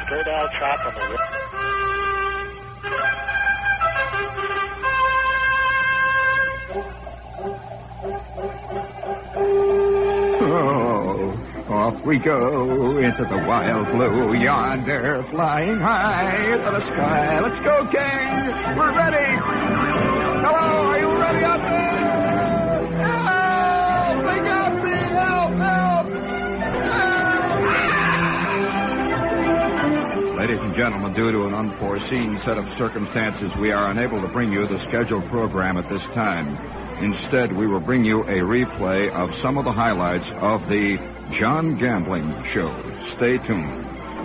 straight out chop on the rip. Oh, off we go into the wild blue yonder, flying high into the sky. Let's go, King. We're ready. Hello, are you ready out there? Help! They got me! Help! Ladies and gentlemen, due to an unforeseen set of circumstances, we are unable to bring you the scheduled program at this time. Instead, we will bring you a replay of some of the highlights of the John Gambling Show. Stay tuned.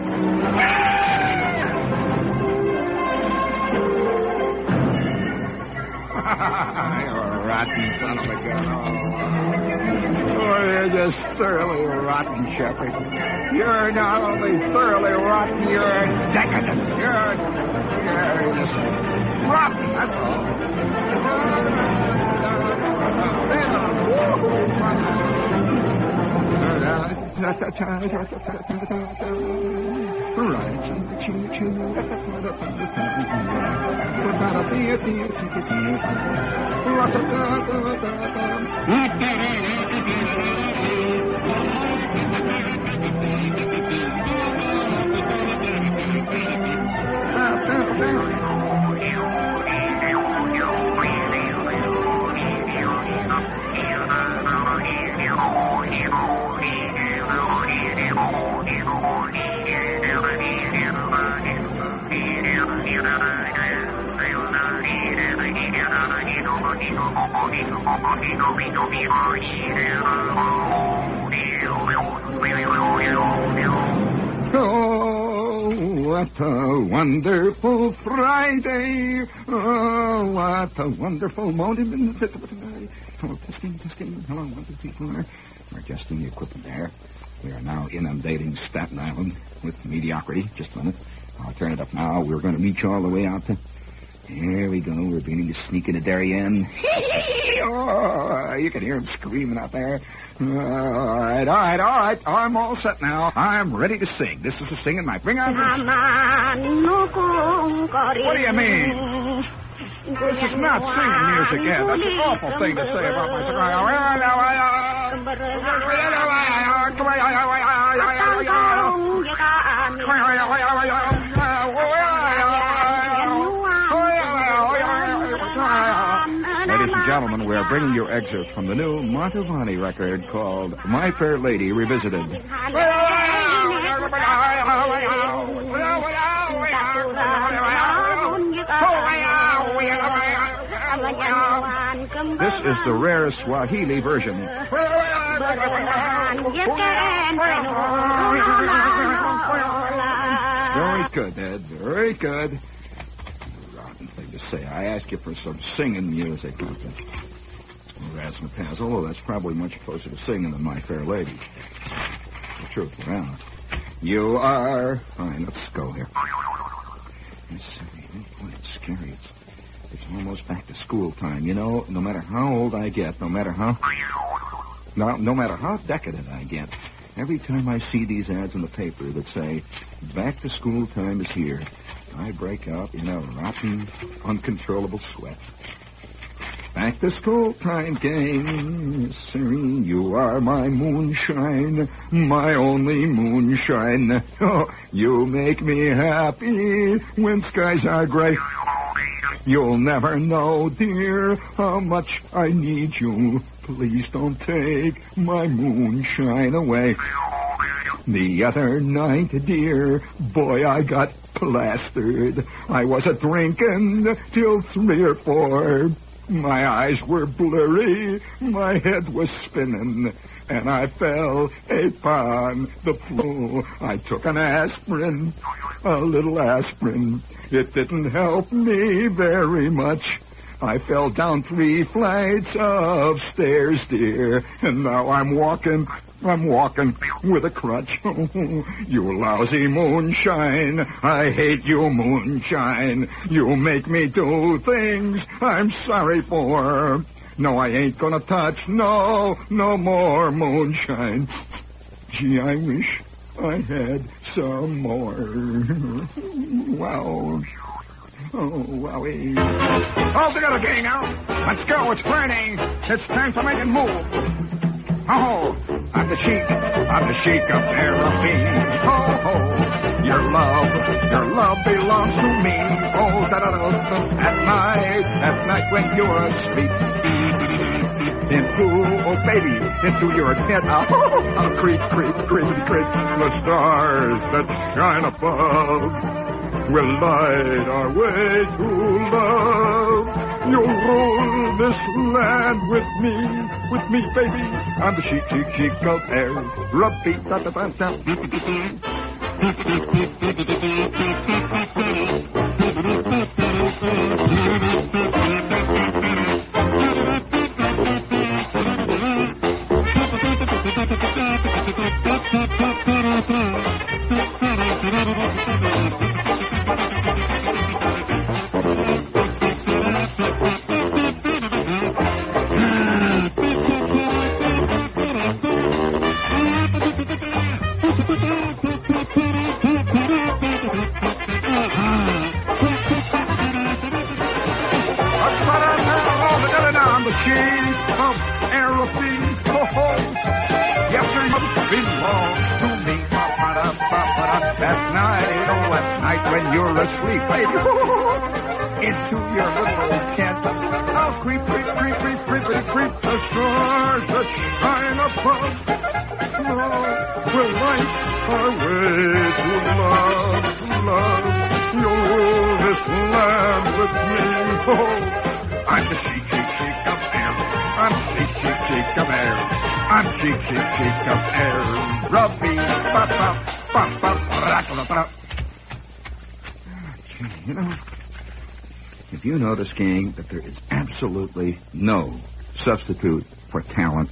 You rotten son of a gun. Oh, you're just thoroughly rotten, Shepard. You're not only thoroughly rotten, you're decadent. You're just rotten, that's all. Oh, what a wonderful Friday. Oh, what a wonderful moment. Oh, testing. Hello, 1, 2, 3, 4. We're adjusting the equipment there. We are now inundating Staten Island with mediocrity. Just a minute. I'll turn it up now. We're going to meet you all the way out to... Here we go. We're beginning to sneak into Darien. Oh, you can hear him screaming out there. All right. I'm all set now. I'm ready to sing. This is the singing night. Bring on this. What do you mean? This is not singing music yet. That's an awful thing to say about my cigar. Ladies and gentlemen, we are bringing you excerpts from the new Mantovani record called My Fair Lady Revisited. This is the rare Swahili version. Very good, Ed. Very good. Rotten thing to say. I asked you for some singing music. Razzmatazz. Although that's probably much closer to singing than My Fair Lady. The truth around. You are... Fine, let's go here. Boy, it's scary. It's almost back to school time. You know, no matter how old I get, no matter how decadent I get, every time I see these ads in the paper that say, back to school time is here, I break out in a rotten, uncontrollable sweat. Back to school time, gang. Serene, you are my moonshine, my only moonshine. Oh, you make me happy when skies are gray. You'll never know, dear, how much I need you. Please don't take my moonshine away. The other night, dear, boy, I got plastered. I was a-drinking till 3 or 4. My eyes were blurry, my head was spinning, and I fell upon the floor. I took an aspirin, a little aspirin. It didn't help me very much. I fell down 3 flights of stairs, dear, and now I'm walking with a crutch. You lousy moonshine. I hate you, moonshine. You make me do things I'm sorry for. No, I ain't gonna touch no more moonshine. Gee, I wish I had some more. Wow. Oh, wowie. All together, gang, now. Let's go. It's burning. It's time to make it move. Oh, I'm the sheik of Arafine. Oh, your love belongs to me. Oh, da-da-da, at night when you're asleep. Into your tent. I'll creep, the stars that shine above will light our way to love. You'll rule this land with me, baby. I'm the chic of air. Rubby, da da da da. When you're asleep, baby, into your little tent. I'll creep, the stars that shine above. Will light our way to love. You'll rule this land with me. Oh, I'm the chic of air. I'm chic of air. I'm chic of air. Rubby, ba-ba, you know, if you notice, gang, that there is absolutely no substitute for talent.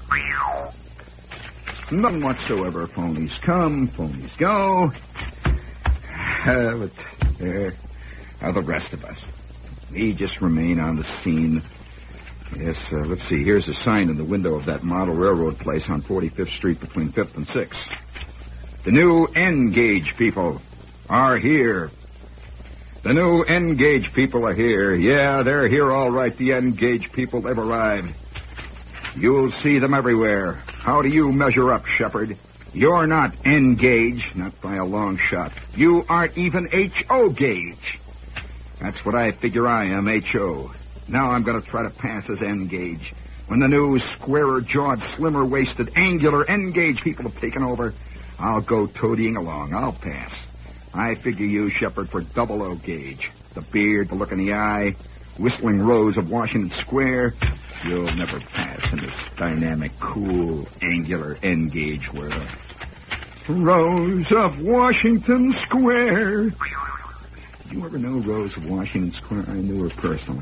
None whatsoever. Phonies come, phonies go. But there are the rest of us. We just remain on the scene. Yes, let's see. Here's a sign in the window of that model railroad place on 45th Street between 5th and 6th. The new N-Gauge people are here. The new N-Gauge people are here. Yeah, they're here all right, the N-Gauge people. They've arrived. You'll see them everywhere. How do you measure up, Shepard? You're not N-Gauge, not by a long shot. You aren't even H.O. gauge. That's what I figure I am, H.O. Now I'm going to try to pass as N-Gauge. When the new squarer-jawed, slimmer-waisted, angular N-Gauge people have taken over, I'll go toadying along. I'll pass. I figure you, Shepard, for 00 gauge. The beard, the look in the eye, whistling rows of Washington Square. You'll never pass in this dynamic, cool, angular N-Gauge world. Rose of Washington Square. Did you ever know Rose of Washington Square? I knew her personally.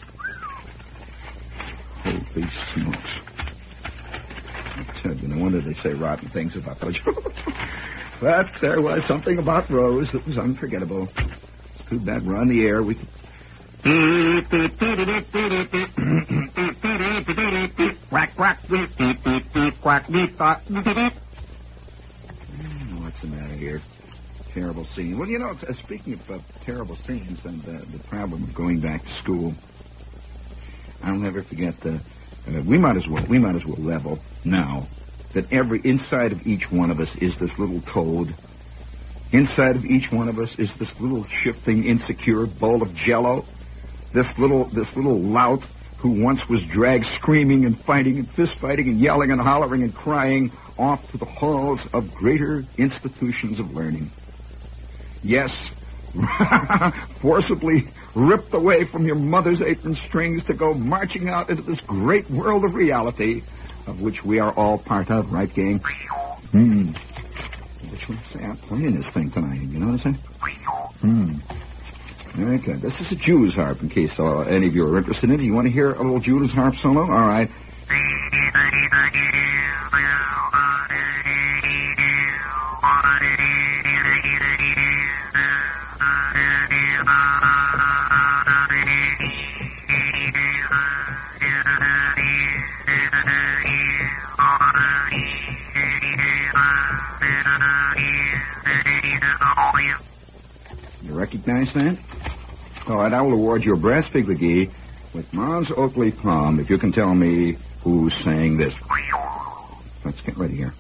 Holy smokes. I tell you, no wonder they say rotten things about those. But there was something about Rose that was unforgettable. Too bad we're on the air. We could... Quack, quack. Quack, quack. What's the matter here? Terrible scene. Well, you know, speaking of terrible scenes and the problem of going back to school, I'll never forget we might as well level now that inside of each one of us is this little toad. Inside of each one of us is this little shifting, insecure bowl of jello. This little lout who once was dragged screaming and fighting and fist fighting and yelling and hollering and crying off to the halls of greater institutions of learning. Yes, forcibly ripped away from your mother's apron strings to go marching out into this great world of reality of which we are all part of, right, gang? Which one say I'm playing this thing tonight, you know what I'm saying? Very good. This is a Jew's harp, in case any of you are interested in it. You want to hear a little Jew's harp solo? All right. recognize that? All right, I will award you a brass fig McGee with Mons Oakley Palm if you can tell me who sang this. Let's get ready here.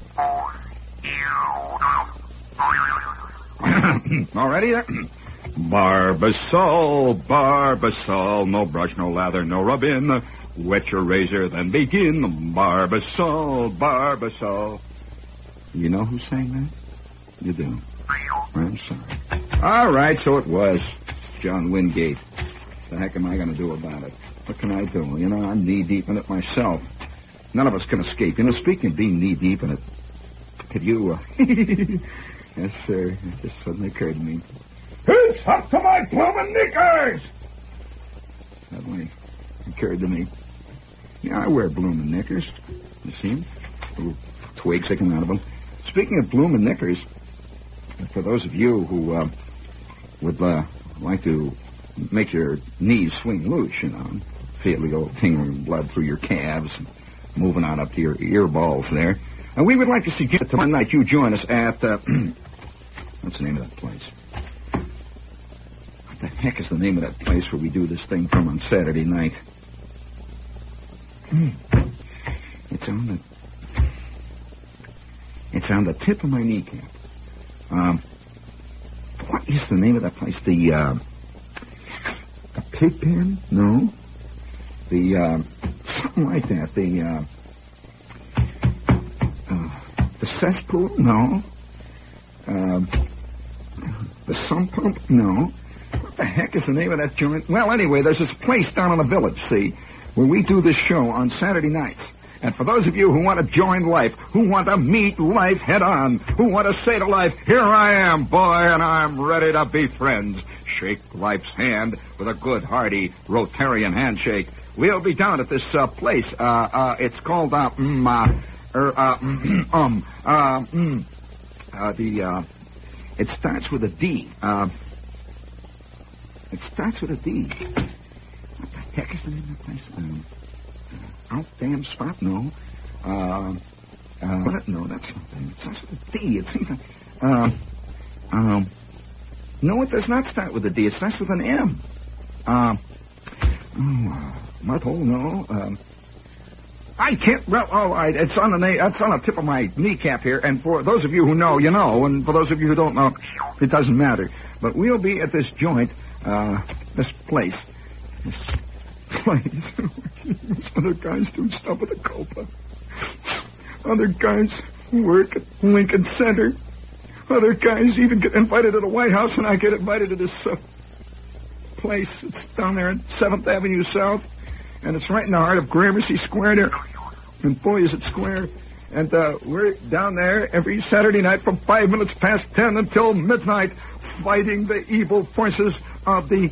All ready there? Barbasol, Barbasol, no brush, no lather, no rub-in. Wet your razor, then begin. Barbasol, Barbasol. You know who sang that? You do. I'm sorry. All right, so it was John Wingate. What the heck am I going to do about it? What can I do? You know, I'm knee-deep in it myself. None of us can escape. You know, speaking of being knee-deep in it, could you... Yes, sir. It just suddenly occurred to me. It's up to my bloomin' knickers! Suddenly occurred to me. Yeah, I wear bloomin' knickers. You see them? Little twigs sticking out of them. Speaking of bloomin' knickers, for those of you who would like to make your knees swing loose, you know, feel the old tingling blood through your calves, moving on up to your ear balls there, and we would like to suggest tomorrow night you join us at, what's the name of that place? What the heck is the name of that place where we do this thing from on Saturday night? It's on the tip of my kneecap. What is the name of that place? The pig pen? No. Something like that. The cesspool? No. The sump pump? No. What the heck is the name of that joint? Well, anyway, there's this place down in the village, see, where we do this show on Saturday nights. And for those of you who want to join life, who want to meet life head on, who want to say to life, here I am, boy, and I'm ready to be friends. Shake life's hand with a good, hearty Rotarian handshake. We'll be down at this place. It's called, it starts with a D. It starts with a D. What the heck is the name of that place? Out damn spot? No. What? No, that's something. It starts with a D. It seems like, no, it does not start with a D. It starts with an M. Mudhole, no. I can't, well, all right, it's on the tip of my kneecap here, and for those of you who know, you know, and for those of you who don't know, it doesn't matter. But we'll be at this joint, this place. Other guys do stuff at the Copa. Other guys work at Lincoln Center. Other guys even get invited to the White House, and I get invited to this place. It's down there on 7th Avenue South, and it's right in the heart of Gramercy Square there. And boy, is it square. And we're down there every Saturday night from 5 minutes past 10 until midnight, fighting the evil forces of the...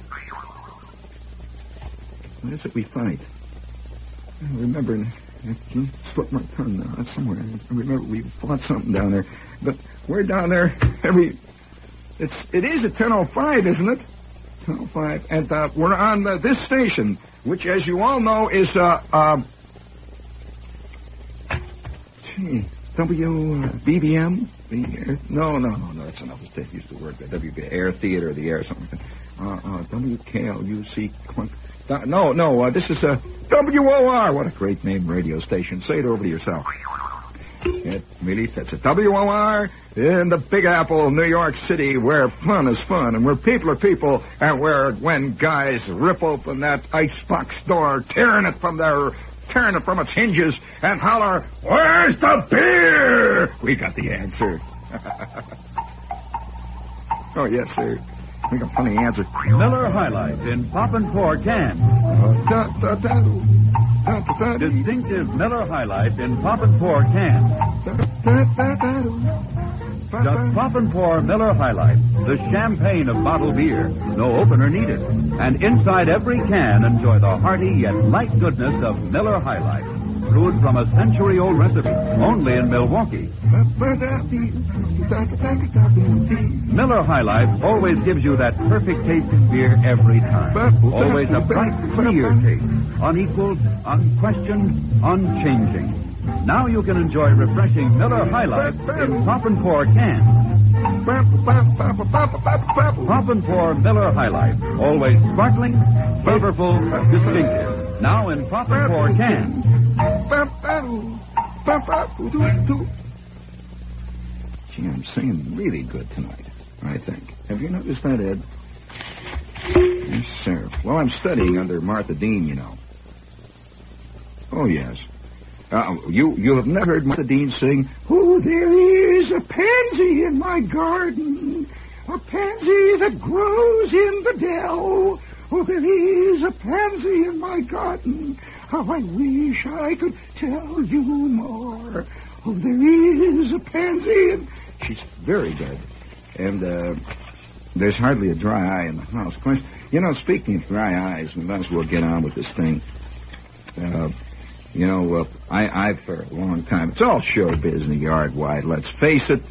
What is it we fight? I remember, it slipped my tongue now. That's somewhere. I remember we fought something down there. But we're down there every... It is at 10:05, isn't it? 10:05. And we're on this station, which, as you all know, is... WBBM? No, that's enough. They used the word WB, Air Theater, the Air, something like that. WKLUC Clunk. No, this is a WOR. What a great name radio station. Say it over to yourself. It really fits. A WOR in the Big Apple, New York City, where fun is fun and where people are people, and where when guys rip open that icebox door, tearing it from its hinges and holler, "Where's the beer?" We got the answer. Oh, yes, sir. We got plenty of answers. Miller High Life in Pop and Pour can. Distinctive Miller High Life in Pop and Pour can. Just Pop and Pour Miller High Life, the champagne of bottled beer. No opener needed. And inside every can, enjoy the hearty yet light goodness of Miller High Life. Brewed from a century-old recipe, only in Milwaukee. Miller High Life always gives you that perfect taste in beer every time. Always a bright, clear taste. Unequaled, unquestioned, unchanging. Now you can enjoy refreshing Miller High Life in Pop and Pour cans. Poppin' for Miller High Life. Always sparkling, flavorful, distinctive. Now in Poppin' for cans. Gee, I'm singing really good tonight, I think. Have you noticed that, Ed? Yes, sir. Well, I'm studying under Martha Dean, you know. Oh, yes. You have never heard Martha Dean sing, "Oh, there is a pansy in my garden, a pansy that grows in the dell. Oh, there is a pansy in my garden. How I wish I could tell you more. Oh, there is a pansy." And she's very good. And there's hardly a dry eye in the house. Of course, you know, speaking of dry eyes, we might as well get on with this thing. I've for a long time, it's all showbiz in the yard wide, let's face it.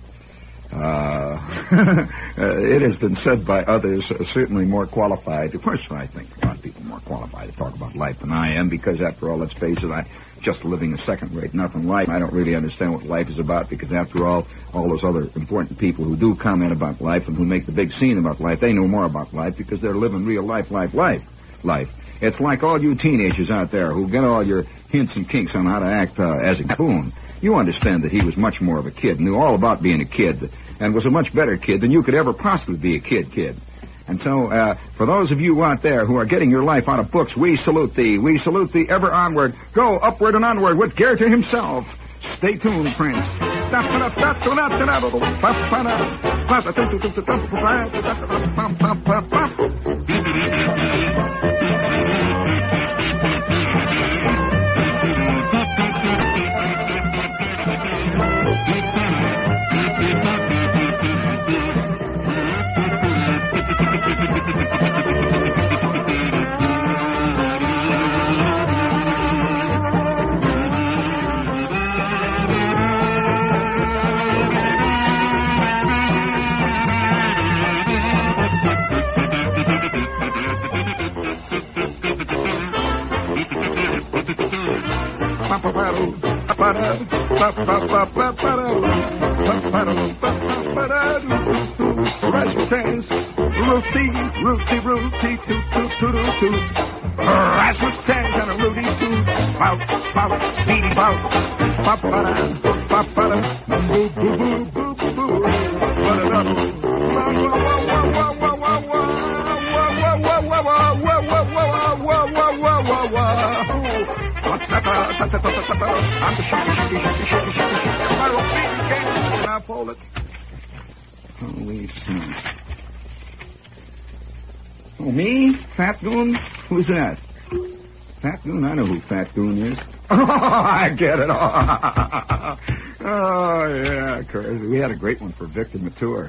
It has been said by others, certainly more qualified. Of course, I think a lot of people are more qualified to talk about life than I am, because after all, let's face it, I'm just living a second-rate nothing life. I don't really understand what life is about, because after all those other important people who do comment about life and who make the big scene about life, they know more about life because they're living real life. It's like all you teenagers out there who get all your hints and kinks on how to act as a buffoon. You understand that he was much more of a kid, knew all about being a kid, and was a much better kid than you could ever possibly be a kid. And so, for those of you out there who are getting your life out of books, we salute thee. We salute thee ever onward. Go upward and onward with Goethe himself. Stay tuned, friends. Rasputin's rooty, toot. Rasputin's and a rooty toot. Bout, beady bout. Ba-ba-da, boo, boo, boo, boo, boo. I'm the shaky. Now fold it. Holy smokes. Oh, me? Fat Goon? Who's that? Fat Goon? I know who Fat Goon is. Oh, I get it. Oh, yeah, of course. We had a great one for Victor Mature.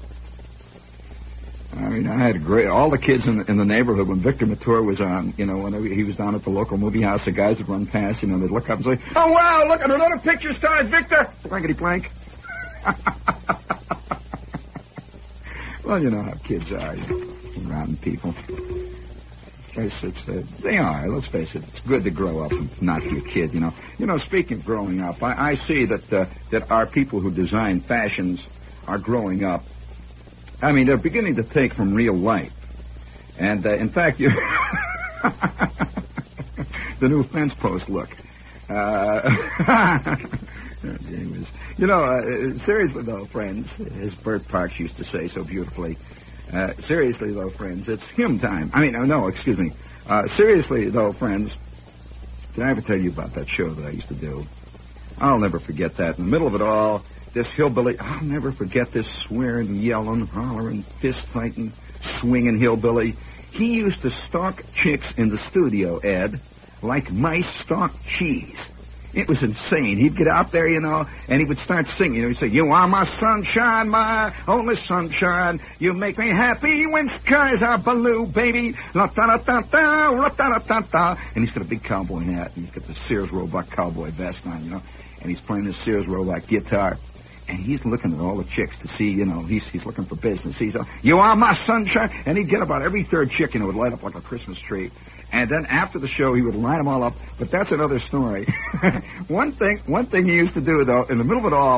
I mean, I had all the kids in the neighborhood when Victor Mature was on, you know, when he was down at the local movie house, the guys would run past, you know, they'd look up and say, "Oh, wow, look at another picture star, Victor!" Blankety blank. Well, you know how kids are, rotten people. They are, let's face it, it's good to grow up and not be a kid, you know. You know, speaking of growing up, I see that our people who design fashions are growing up. I mean, they're beginning to take from real life. And, in fact, the new fence post look. You know, seriously, though, friends, as Bert Parks used to say so beautifully, seriously, though, friends, it's hymn time. I mean, no, excuse me. Seriously, though, friends, did I ever tell you about that show that I used to do? I'll never forget that. In the middle of it all, this hillbilly, I'll never forget this swearing, yelling, hollering, fist-fighting, swinging hillbilly. He used to stalk chicks in the studio, Ed, like mice stalk cheese. It was insane. He'd get out there, you know, and he would start singing. You know, he'd say, "You are my sunshine, my only sunshine. You make me happy when skies are blue, baby. La-da-da-da-da, la-da-da-da-da." And he's got a big cowboy hat, and he's got the Sears Roebuck cowboy vest on, you know, and he's playing the Sears Roebuck guitar. And he's looking at all the chicks to see, you know, he's looking for business. He's, "You are my sunshine." And he'd get about every third chick, and it would light up like a Christmas tree. And then after the show, he would line them all up. But that's another story. One thing he used to do, though, in the middle of it all,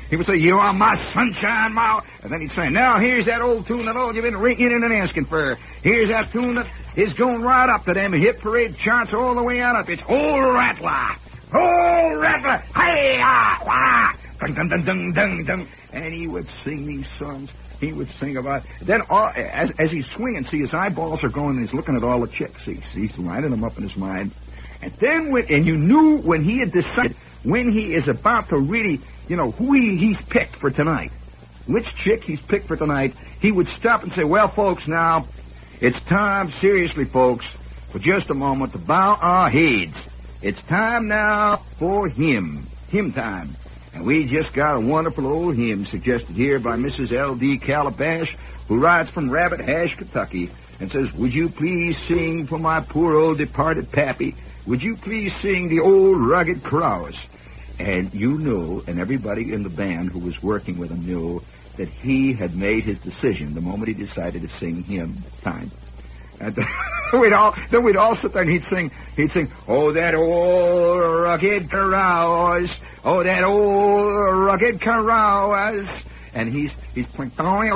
He would say, you are my sunshine, my... And then he'd say, now here's that old tune that all you've been ringing in and asking for. Here's that tune that is going right up to them hit parade charts all the way on up. It's Old Rattler. Old Rattler. Hey-ah, dun, dun, dun, dun, dun, dun. And he would sing these songs. He would sing about... Then as he's swinging, see, his eyeballs are going and he's looking at all the chicks. He's lining them up in his mind. And then you knew when he had decided, when he is about to really, who he's picked for tonight, which chick he's picked for tonight, he would stop and say, well, folks, now, it's time, seriously, folks, for just a moment to bow our heads. It's time now for hymn time. And we just got a wonderful old hymn suggested here by Mrs. L.D. Calabash, who writes from Rabbit Hash, Kentucky, and says, would you please sing for my poor old departed pappy? Would you please sing the old rugged cross? And you knew, and everybody in the band who was working with him knew, that he had made his decision the moment he decided to sing hymn time. And we'd all sit there and he'd sing, oh, that old rugged carouse, oh, that old rugged carouse. And he's playing.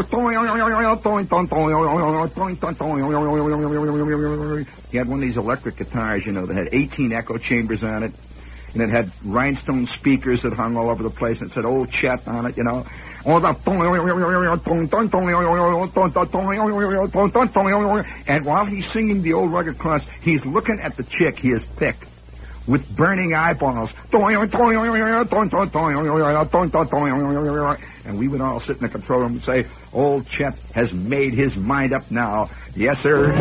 He had one of these electric guitars, that had 18 echo chambers on it. And it had rhinestone speakers that hung all over the place. And it said Old Chet on it, And while he's singing the old rugged cross, he's looking at the chick he has picked with burning eyeballs. And we would all sit in the control room and say, Old Chet has made his mind up now. Yes, sir.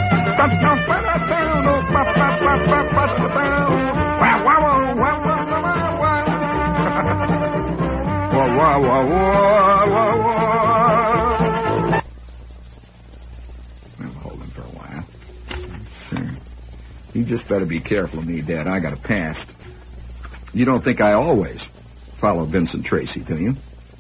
Well, hold him for a while. Sir, you just better be careful of me, Dad. I got a past. You don't think I always follow Vincent Tracy, do you?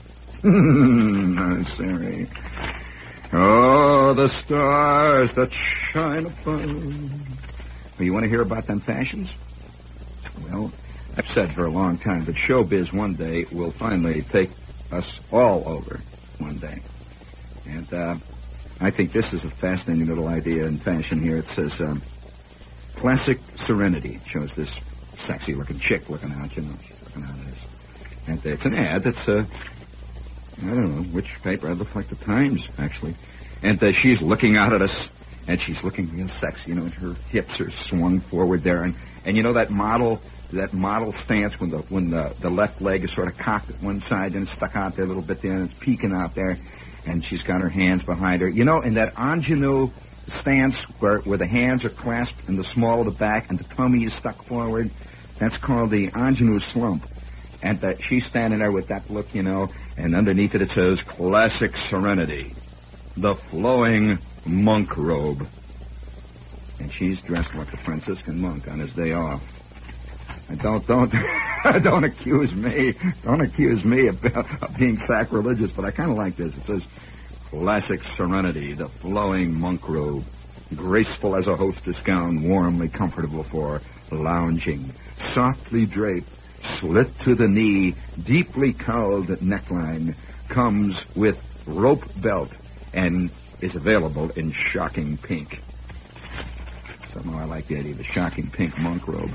I'm sorry. Oh, the stars that shine above. Well, you want to hear about them fashions? Well, I've said for a long time that showbiz one day will finally take us all over one day. And I think this is a fascinating little idea in fashion here. It says, classic serenity. It shows this sexy-looking chick looking out, She's looking out at us. And it's an ad that's, I don't know which paper. It looks like the Times, actually. And she's looking out at us, and she's looking real sexy, and her hips are swung forward there. And that model stance when the left leg is sort of cocked at one side and it's stuck out there a little bit there, and it's peeking out there, and she's got her hands behind her. In that ingenue stance where the hands are clasped in the small of the back and the tummy is stuck forward, that's called the ingenue slump. And she's standing there with that look, and underneath it says, classic serenity, the flowing monk robe. And she's dressed like a Franciscan monk on his day off. And don't accuse me. Don't accuse me of being sacrilegious, but I kind of like this. It says, classic serenity, the flowing monk robe, graceful as a hostess gown, warmly comfortable for lounging, softly draped, slit to the knee, deeply cowled neckline, comes with rope belt, and is available in shocking pink. Somehow I like the idea of the shocking pink monk robe.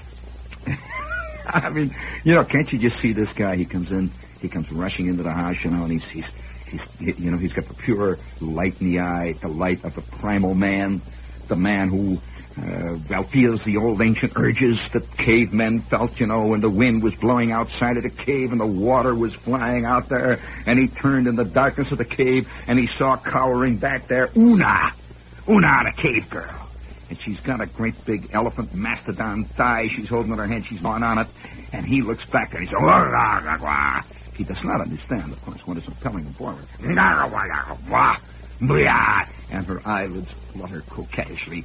I mean, can't you just see this guy? He comes rushing into the house, and he's got the pure light in the eye, the light of the primal man, the man who feels the old ancient urges that cavemen felt, when the wind was blowing outside of the cave and the water was flying out there, and he turned in the darkness of the cave and he saw cowering back there Una, the cave girl. And she's got a great big elephant mastodon thigh. She's holding in her hand. She's on it. And he looks back and he says, he does not understand, of course, what is impelling him forward. And her eyelids flutter coquettishly.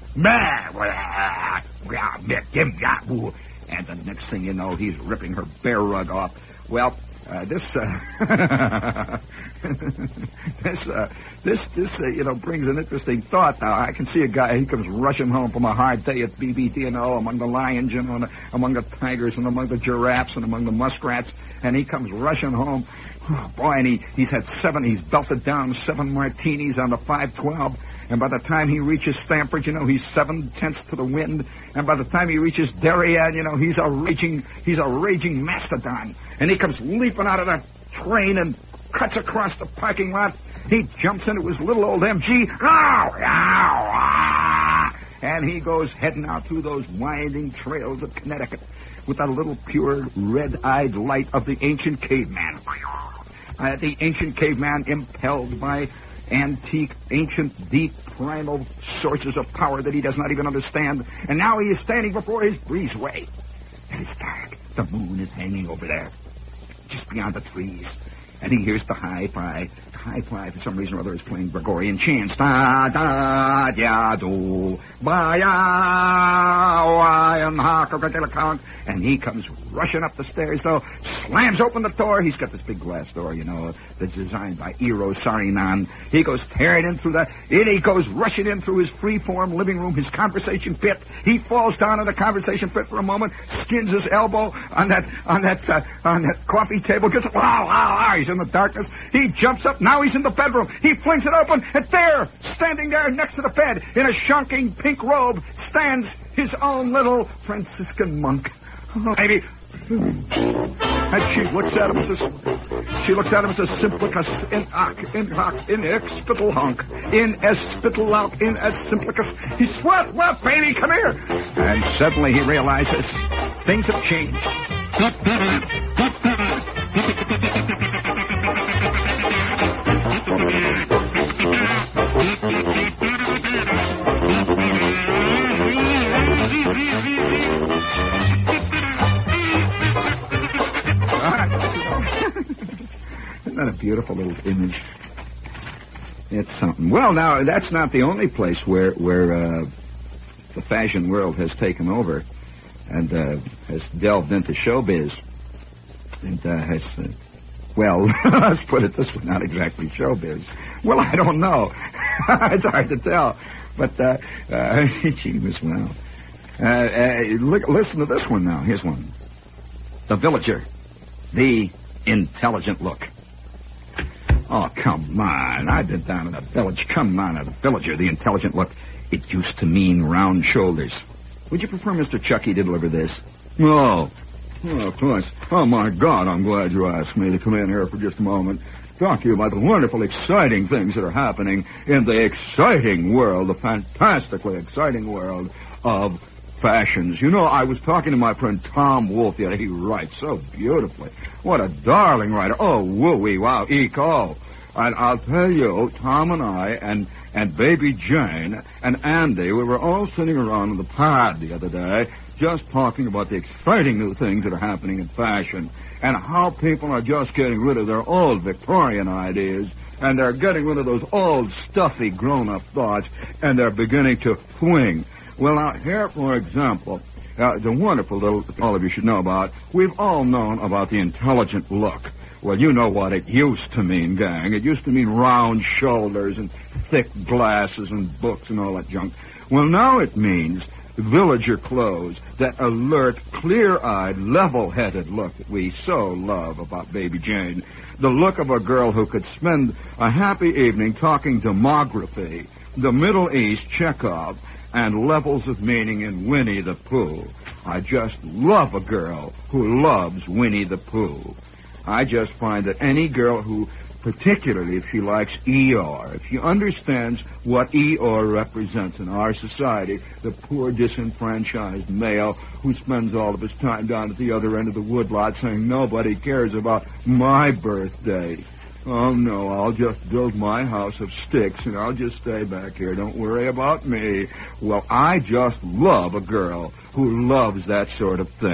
And the next thing you know, he's ripping her bear rug off. Well, This brings an interesting thought. Now, I can see a guy, he comes rushing home from a hard day at BBT&O among the lions, among the tigers and among the giraffes and among the muskrats, and he comes rushing home. Oh, boy, and he's belted down 7 martinis on the 512. And by the time he reaches Stamford, he's 7/10 to the wind. And by the time he reaches Darien, he's a raging mastodon. And he comes leaping out of the train and cuts across the parking lot. He jumps into his little old MG. And he goes heading out through those winding trails of Connecticut with that little pure red-eyed light of the ancient caveman. The ancient caveman impelled by antique, ancient, deep, primal sources of power that he does not even understand. And now he is standing before his breezeway. And it's dark. The moon is hanging over there, just beyond the trees. And he hears the hi-fi. The hi-fi, for some reason or other, is playing Gregorian chants. Da, da, da, do, ba, ya, and ha, and he comes rushing up the stairs, though, slams open the door. He's got this big glass door, that's designed by Eero Saarinen. He goes tearing in through that. He goes rushing in through his free-form living room, his conversation pit. He falls down in the conversation pit for a moment, skins his elbow on that coffee table. Gets he's in the darkness. He jumps up. Now he's in the bedroom. He flings it open, and there, standing there next to the bed, in a shocking pink robe, stands his own little Franciscan monk. Oh, baby. And she looks at him as a simplicus in hoc in expital hunk in simplicus. He's what, baby, come here. And suddenly he realizes things have changed. Isn't that a beautiful little image? It's something. Well, now, that's not the only place where the fashion world has taken over and has delved into showbiz. And has, let's put it this way, not exactly showbiz. Well, I don't know. It's hard to tell. But, gee, Miss Wow. Listen to this one now. Here's one. The Villager. The intelligent look. Oh, come on. I've been down in the village. Come on, the Villager, the intelligent look. It used to mean round shoulders. Would you prefer Mr. Chucky to deliver this? Oh, of course. Oh, my God, I'm glad you asked me to come in here for just a moment. Talk to you about the wonderful, exciting things that are happening in the exciting world, the fantastically exciting world of fashions. I was talking to my friend Tom Wolfe the other day. He writes so beautifully. What a darling writer. Oh, woo-wee, wow, eco. And I'll tell you, Tom and I and Baby Jane and Andy, we were all sitting around in the pad the other day just talking about the exciting new things that are happening in fashion and how people are just getting rid of their old Victorian ideas and they're getting rid of those old, stuffy, grown-up thoughts and they're beginning to swing. Well, now, here, for example, the wonderful little, all of you should know about, we've all known about the intelligent look. Well, you know what it used to mean, gang. It used to mean round shoulders and thick glasses and books and all that junk. Well, now it means Villager clothes, that alert, clear-eyed, level-headed look that we so love about Baby Jane. The look of a girl who could spend a happy evening talking demography, the Middle East, Chekhov, and levels of meaning in Winnie the Pooh. I just love a girl who loves Winnie the Pooh. I just find that any girl who, particularly if she likes Eeyore, if she understands what Eeyore represents in our society, the poor disenfranchised male who spends all of his time down at the other end of the woodlot saying nobody cares about my birthday. Oh, no, I'll just build my house of sticks and I'll just stay back here. Don't worry about me. Well, I just love a girl who loves that sort of thing.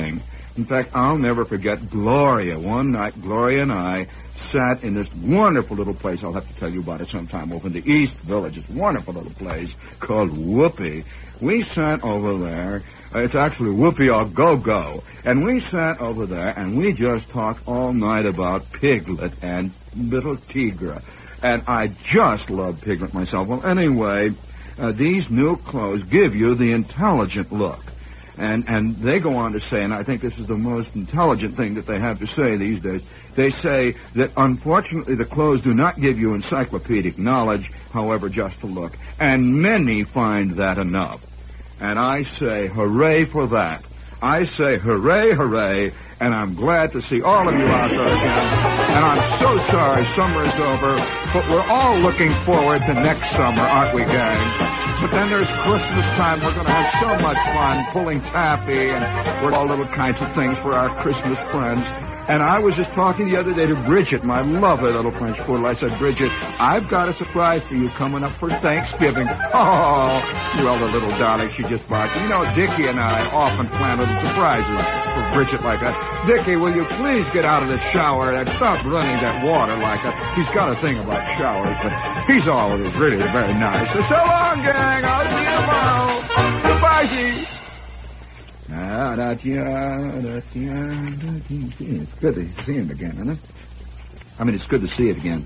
In fact, I'll never forget Gloria. One night, Gloria and I sat in this wonderful little place. I'll have to tell you about it sometime over in the East Village. It's a wonderful little place called Whoopee. We sat over there. It's actually Whoopee or Go-Go. And we sat over there, and we just talked all night about Piglet and little Tigra. And I just love Piglet myself. Well, anyway, these new clothes give you the intelligent look. And they go on to say, and I think this is the most intelligent thing that they have to say these days, they say that unfortunately the clothes do not give you encyclopedic knowledge, however, just to look. And many find that enough. And I say hooray for that. I say hooray, hooray, and I'm glad to see all of you out there again. And I'm so sorry summer is over, but we're all looking forward to next summer, aren't we, gang? But then there's Christmas time. We're going to have so much fun pulling taffy and we're all little kinds of things for our Christmas friends. And I was just talking the other day to Bridget, my lovely little French poodle. I said, Bridget, I've got a surprise for you coming up for Thanksgiving. Oh, you other little darling, she just barked. You know, Dickie and I often plan little surprises for Bridget like that. Dickie, will you please get out of the shower and stop running that water like that? He's got a thing about showers, but he's always really very nice. So long, gang. I'll see you tomorrow. Goodbye, G. It's good to see him again, isn't it? I mean, it's good to see it again.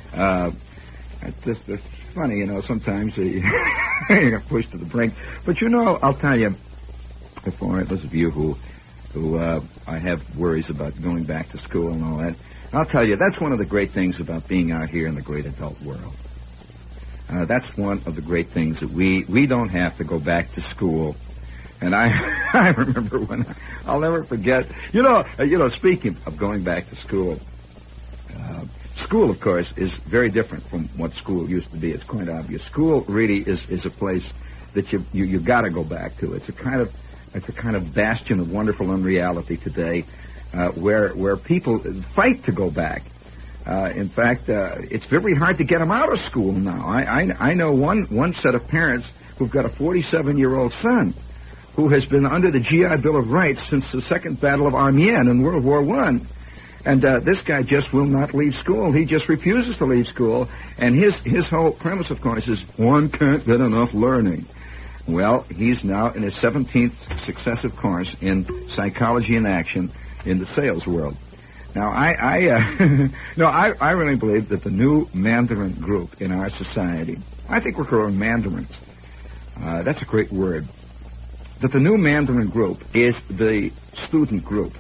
It's funny, you know, sometimes you get pushed to the brink. But, you know, I'll tell you, for those of you who I have worries about going back to school and all that, I'll tell you, that's one of the great things about being out here in the great adult world. That's one of the great things that we don't have to go back to school. And I remember when I'll never forget. You know, speaking of going back to school, school, of course, is very different from what school used to be. It's quite obvious. School really is a place that you got to go back to. It's a kind of bastion of wonderful unreality today, where people fight to go back. In fact, it's very hard to get them out of school now. I know one set of parents who've got a 47-year-old son who has been under the GI Bill of Rights since the Second Battle of Amiens in World War I. And this guy just will not leave school. He just refuses to leave school. And his whole premise, of course, is one can't get enough learning. Well, he's now in his 17th successive course in psychology in action in the sales world. Now, I really believe that the new Mandarin group in our society, I think we're called Mandarins. That's a great word. That the new Mandarin group is the student group.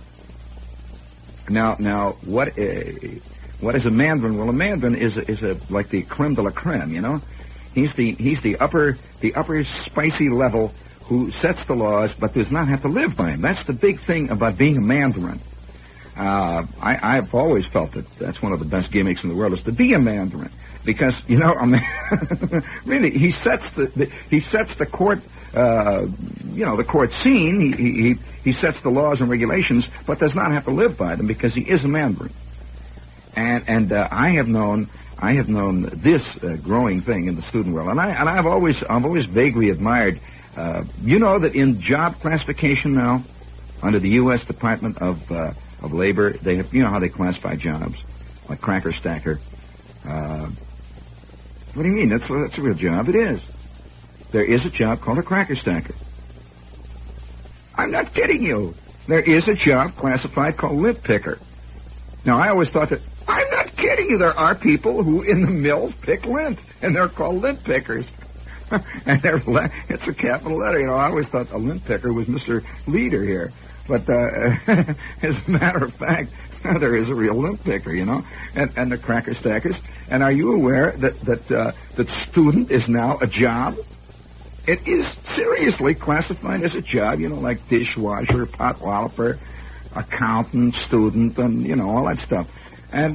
Now, what is a Mandarin? Well, a Mandarin is like the creme de la creme, you know. He's the upper spicy level who sets the laws, but does not have to live by them. That's the big thing about being a Mandarin. I've always felt that that's one of the best gimmicks in the world is to be a Mandarin, because you know, really, he sets the court, the court scene. He sets the laws and regulations, but does not have to live by them because he is a Mandarin. And I have known this growing thing in the student world, and I've always vaguely admired. You know that in job classification now, under the U.S. Department of Labor, they have, you know how they classify jobs, like cracker stacker. What do you mean? That's a real job. It is. There is a job called a cracker stacker. I'm not kidding you. There is a job classified called lint picker. Now, I always thought that, I'm not kidding you. There are people who in the mills pick lint, and they're called lint pickers. And it's a capital letter. You know, I always thought a lint picker was Mr. Leader here. But as a matter of fact, there is a real lint picker, you know, and the cracker stackers. And are you aware that student is now a job? It is seriously classified as a job, you know, like dishwasher, pot walloper, accountant, student, and you know all that stuff. And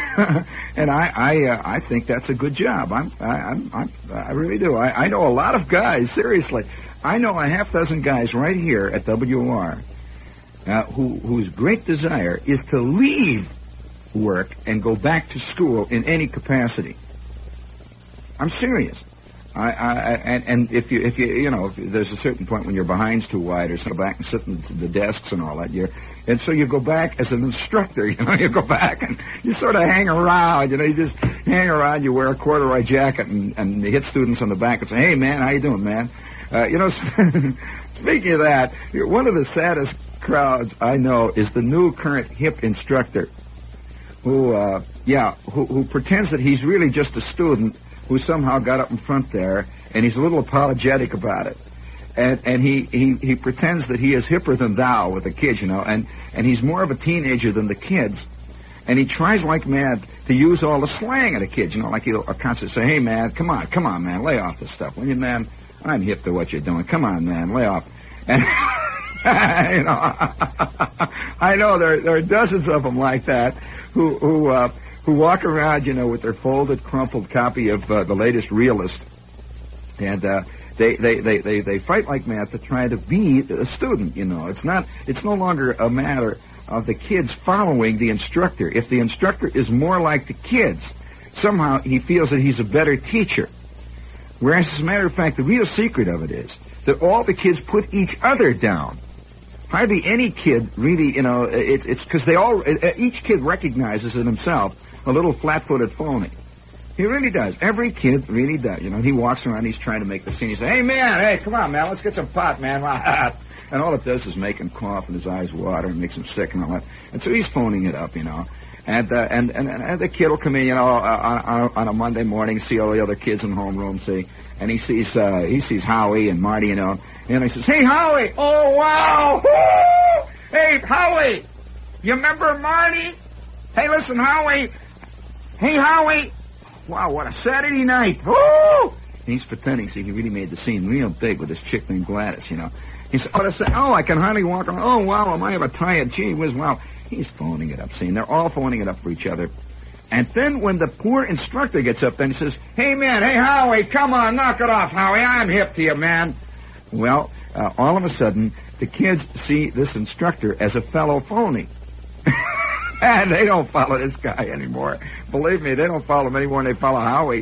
I think that's a good job. I really do. I know a lot of guys. Seriously, I know a half dozen guys right here at WR whose great desire is to leave work and go back to school in any capacity. I'm serious. And if there's a certain point when your behind's too wide or so, go back and sit in the desks and all that. And so you go back as an instructor, you go back and you sort of hang around, you just hang around, you wear a corduroy jacket and you hit students on the back and say, hey man, how you doing, man? Speaking of that, one of the saddest crowds I know is the new current hip instructor who pretends that he's really just a student who somehow got up in front there, and he's a little apologetic about it. And he pretends that he is hipper than thou with the kids, and he's more of a teenager than the kids. And he tries like mad to use all the slang of the kids, like he'll constantly say, hey, man, come on, man, lay off this stuff. Will you, man? I'm hip to what you're doing. Come on, man, lay off. And, I know there are dozens of them like that who walk around, with their folded, crumpled copy of the latest Realist, and they fight like mad to try to be a student. It's no longer a matter of the kids following the instructor. If the instructor is more like the kids, somehow he feels that he's a better teacher. Whereas, as a matter of fact, the real secret of it is that all the kids put each other down. Hardly any kid really, it's because each kid recognizes in himself a little flat-footed phony. He really does. Every kid really does. He walks around, he's trying to make the scene. He says, hey, come on, man, let's get some pot, man. And all it does is make him cough and his eyes water and makes him sick and all that. And so he's phoning it up, And the kid will come in, on a Monday morning, see all the other kids in the homeroom, see, and he sees Howie and Marty, and he says, hey, Howie! Oh, wow! Woo! Hey, Howie! You remember Marty? Hey, listen, Howie! Hey, Howie! Wow, what a Saturday night! Woo! And he's pretending, see, he really made the scene real big with this chick named Gladys, He said, I can hardly walk around. Oh, wow, am I ever tired? Gee whiz, wow. He's phoning it up, see, and they're all phoning it up for each other. And then when the poor instructor gets up and says, hey, man, hey, Howie, come on, knock it off, Howie, I'm hip to you, man. Well, all of a sudden, the kids see this instructor as a fellow phony. And they don't follow this guy anymore. Believe me, they don't follow him anymore than they follow Howie.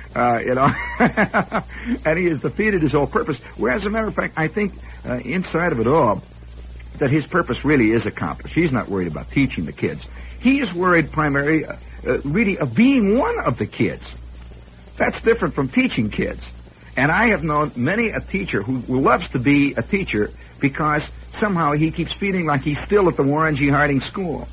And he has defeated his whole purpose. Whereas, as a matter of fact, I think inside of it all, that his purpose really is accomplished. He's not worried about teaching the kids. He is worried primarily, really, of being one of the kids. That's different from teaching kids. And I have known many a teacher who loves to be a teacher because somehow he keeps feeling like he's still at the Warren G. Harding School.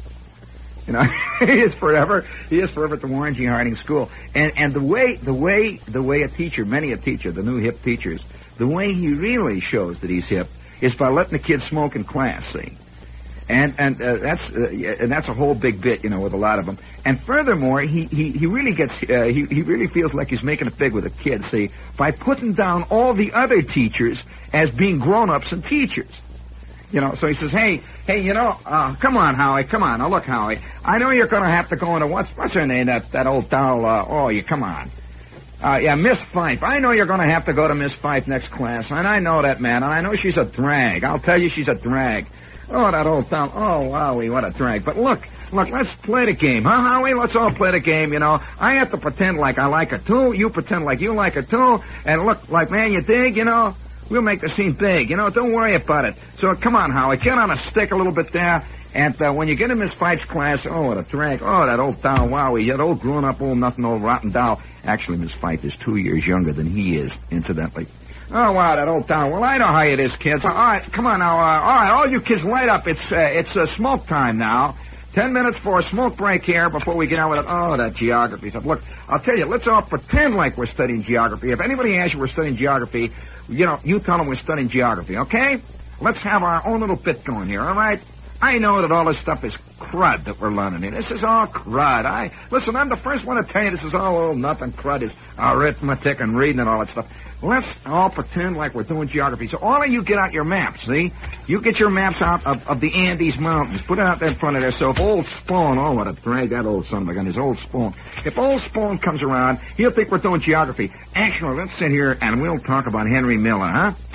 He is forever at the Warren G. Harding School. And the way a teacher, many a teacher, the new hip teachers, the way he really shows that he's hip is by letting the kids smoke in class, see? And that's a whole big bit, with a lot of them. And furthermore, he really gets, he really feels like he's making it big with the kids, see, by putting down all the other teachers as being grown-ups and teachers. So he says, hey, come on, Howie, come on. Now, look, Howie, I know you're going to have to go into, what's her name, that old doll, come on. Miss Fife. I know you're going to have to go to Miss Fife next class, and I know that, man, and I know she's a drag. I'll tell you she's a drag. Oh, that old doll. Oh, Howie, what a drag. But look, let's play the game, huh, Howie? Let's all play the game, I have to pretend like I like her, too. You pretend like you like her, too. And look, like, man, you dig, We'll make the scene big, don't worry about it. So come on, Howie, get on a stick a little bit there. And when you get in Miss Fife's class, oh, what a drag. Oh, that old doll, wowie, that old grown-up, old nothing, old rotten doll. Actually, Miss Fife is 2 years younger than he is, incidentally. Oh, wow, that old doll. Well, I know how it is, kids. All right, come on now. All right, all you kids light up. It's smoke time now. 10 minutes for a smoke break here before we get on with it. Oh, that geography stuff. Look, I'll tell you, let's all pretend like we're studying geography. If anybody asks you we're studying geography, you tell them we're studying geography, okay? Let's have our own little bit going here, all right? I know that all this stuff is crud that we're learning here. This is all crud. Listen, I'm the first one to tell you this is all old nothing crud. Is arithmetic and reading and all that stuff. Let's all pretend like we're doing geography. So all of you get out your maps, see? You get your maps out of the Andes Mountains. Put it out there in front of there. So if Old Spawn, oh, what a drag that old son of a gun is, Old Spawn. If Old Spawn comes around, he'll think we're doing geography. Actually, let's sit here and we'll talk about Henry Miller, huh?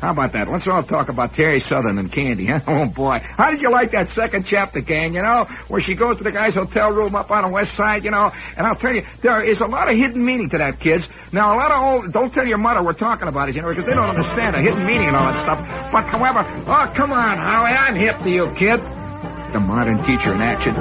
How about that? Let's all talk about Terry Southern and Candy, huh? Oh, boy. How did you like that second chapter, gang, where she goes to the guy's hotel room up on the west side, And I'll tell you, there is a lot of hidden meaning to that, kids. Now, a lot of don't tell your mother we're talking about it, because they don't understand the hidden meaning and all that stuff. But, however, oh, come on, Howie, I'm hip to you, kid. The modern teacher in action.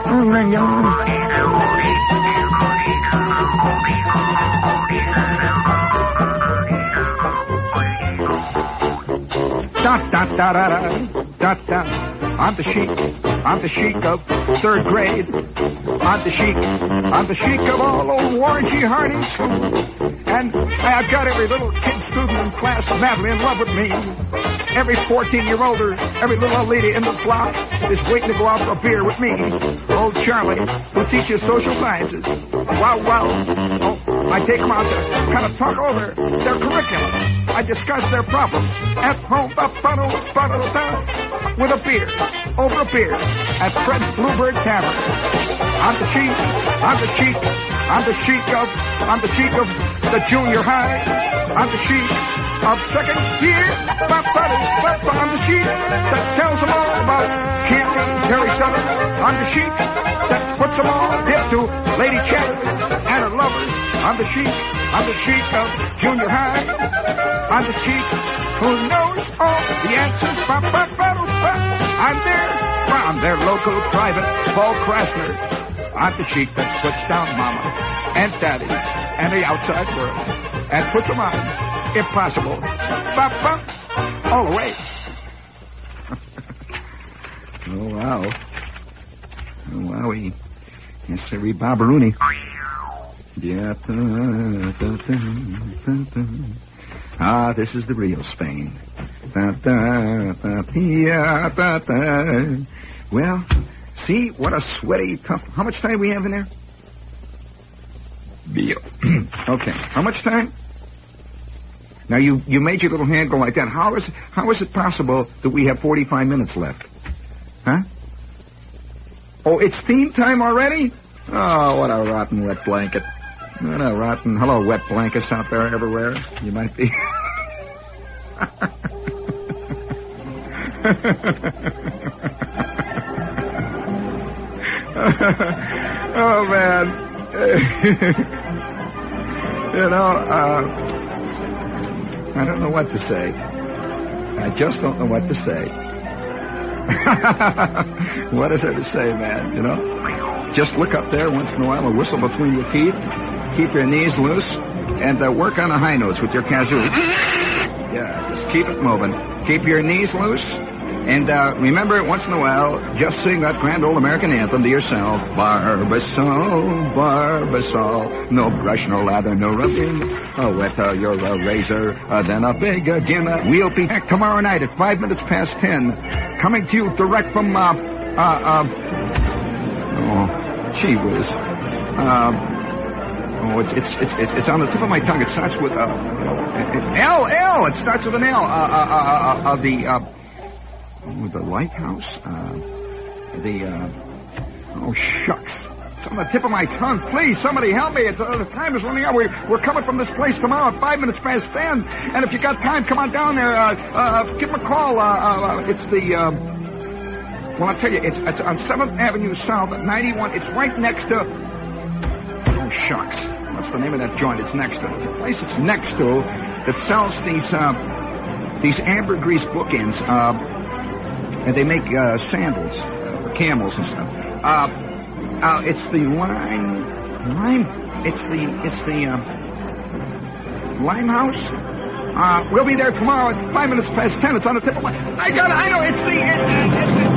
I'm the chic of third grade. I'm the chic of all old Warren G. Harding School. And I've got every little kid student in class madly in love with me. Every 14-year-old or every little old lady in the flock is waiting to go out for a beer with me. Old Charlie, who teaches social sciences. I take them out to kind of talk over their curriculum. I discuss their problems at home, with a beer, over a beer, at Fred's Bluebird Tavern. I'm the chic of the junior high. I'm the chic of second year. I'm the chic that tells them all about Candy and Terry Southern. I'm the chic that puts them all hip to Lady Chatterley and her lovers. I'm the chic of junior high. I'm the chic who knows all the answers. I'm their local private Paul Krasner. I'm the chic that puts down Mama and Daddy and the outside world and puts them on, if possible, all the way. Oh, wow. Oh, wowie. Yes, sir, Bob Rooney. Yeah. Ah, this is the real Spain. Well, see what a sweaty, tough... How much time we have in there? Okay, how much time? Now, you made your little hand go like that. How is it possible that we have 45 minutes left? Huh? Oh, it's theme time already? Oh, what a rotten wet blanket. What a rotten... Hello, wet blankets out there everywhere. You might be... Oh, man. I don't know what to say. I just don't know what to say. What is there to say, man, Just look up there once in a while and whistle between your teeth. Keep your knees loose. And work on the high notes with your kazoo. Yeah, just keep it moving. Keep your knees loose. And remember, once in a while, just sing that grand old American anthem to yourself. Barbasol, Barbasol. No brush, no lather, no rubbing. Wetter, you're a razor. Then a big gimmer. We'll be back tomorrow night at 5 minutes past 10. Coming to you direct from, gee whiz. It's on the tip of my tongue. It starts with, L. It starts with an L. The lighthouse? Oh, shucks. It's on the tip of my tongue. Please, somebody help me. The time is running out. We're coming from this place tomorrow at 5 minutes past 10. And if you got time, come on down there. Give them a call. It's the... Well, I'll tell you, it's on 7th Avenue South at 91. It's right next to... Oh, shucks. What's the name of that joint it's next to? It's a place it's next to that sells these ambergris bookends. And they make sandals for camels and stuff. It's the lime. It's the Limehouse. We'll be there tomorrow at 5 minutes past 10. It's on the tip of my... I know. It's the...